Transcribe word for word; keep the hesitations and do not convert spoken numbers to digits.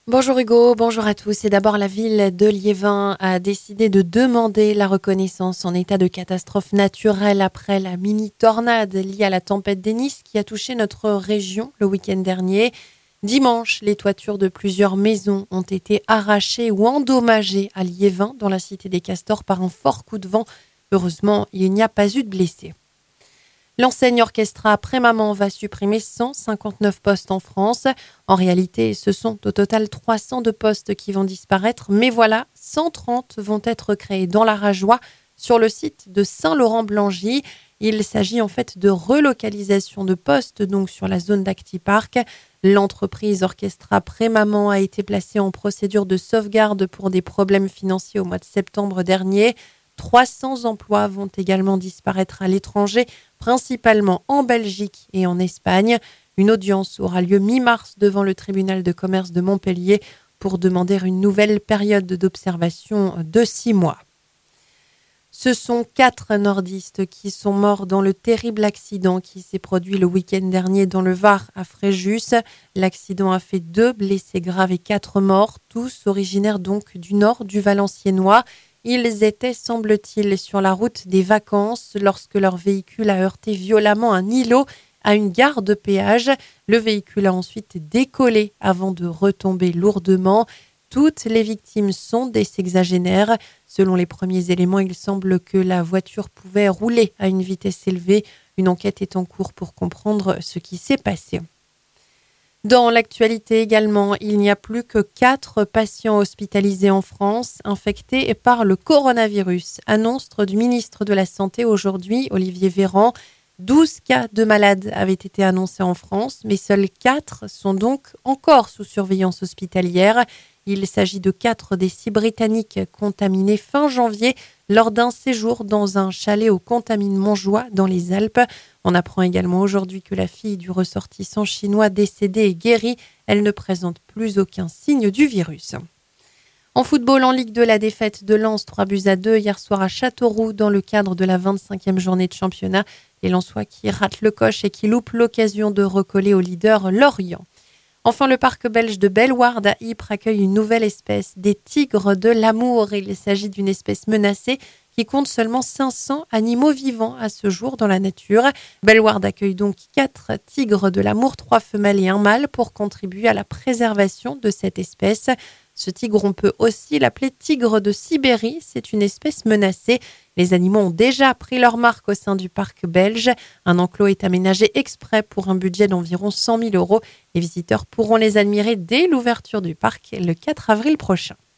Bonjour Hugo, bonjour à tous. Et d'abord, la ville de Liévin a décidé de demander la reconnaissance en état de catastrophe naturelle après la mini-tornade liée à la tempête Denis qui a touché notre région le week-end dernier. Dimanche, les toitures de plusieurs maisons ont été arrachées ou endommagées à Liévin, dans la cité des Castors, par un fort coup de vent. Heureusement, il n'y a pas eu de blessés. L'enseigne Orchestra Prémaman va supprimer cent cinquante-neuf postes en France. En réalité, ce sont au total trois cents de postes qui vont disparaître, mais voilà, cent trente vont être créés dans la Rajoie, sur le site de Saint-Laurent-Blangy. Il s'agit en fait de relocalisation de postes, donc sur la zone d'Actipark. L'entreprise Orchestra Prémaman a été placée en procédure de sauvegarde pour des problèmes financiers au mois de septembre dernier. trois cents emplois vont également disparaître à l'étranger, principalement en Belgique et en Espagne. Une audience aura lieu mi-mars devant le tribunal de commerce de Montpellier pour demander une nouvelle période d'observation de six mois. Ce sont quatre nordistes qui sont morts dans le terrible accident qui s'est produit le week-end dernier dans le Var à Fréjus. L'accident a fait deux blessés graves et quatre morts, tous originaires donc du nord du Valenciennois. Ils étaient, semble-t-il, sur la route des vacances lorsque leur véhicule a heurté violemment un îlot à une gare de péage. Le véhicule a ensuite décollé avant de retomber lourdement. Toutes les victimes sont des sexagénaires. Selon les premiers éléments, il semble que la voiture pouvait rouler à une vitesse élevée. Une enquête est en cours pour comprendre ce qui s'est passé. Dans l'actualité également, il n'y a plus que quatre patients hospitalisés en France infectés par le coronavirus. Annonce du ministre de la Santé aujourd'hui, Olivier Véran. douze cas de malades avaient été annoncés en France, mais seuls quatre sont donc encore sous surveillance hospitalière. Il s'agit de quatre des six Britanniques contaminés fin janvier lors d'un séjour dans un chalet au Contamine-Montjoie dans les Alpes. On apprend également aujourd'hui que la fille du ressortissant chinois décédé est guérie. Elle ne présente plus aucun signe du virus. En football, en Ligue deux, la défaite de Lens trois buts à deux hier soir à Châteauroux dans le cadre de la vingt-cinquième journée de championnat. Les Lensois qui ratent le coche et qui loupent l'occasion de recoller au leader Lorient. Enfin, le parc belge de Bellewaerde à Ypres accueille une nouvelle espèce, des tigres de l'amour. Il s'agit d'une espèce menacée qui compte seulement cinq cents animaux vivants à ce jour dans la nature. Bellewaerde accueille donc quatre tigres de l'amour, trois femelles et un mâle, pour contribuer à la préservation de cette espèce. Ce tigre, on peut aussi l'appeler tigre de Sibérie. C'est une espèce menacée. Les animaux ont déjà pris leur marque au sein du parc belge. Un enclos est aménagé exprès pour un budget d'environ cent mille euros. Les visiteurs pourront les admirer dès l'ouverture du parc le quatre avril prochain.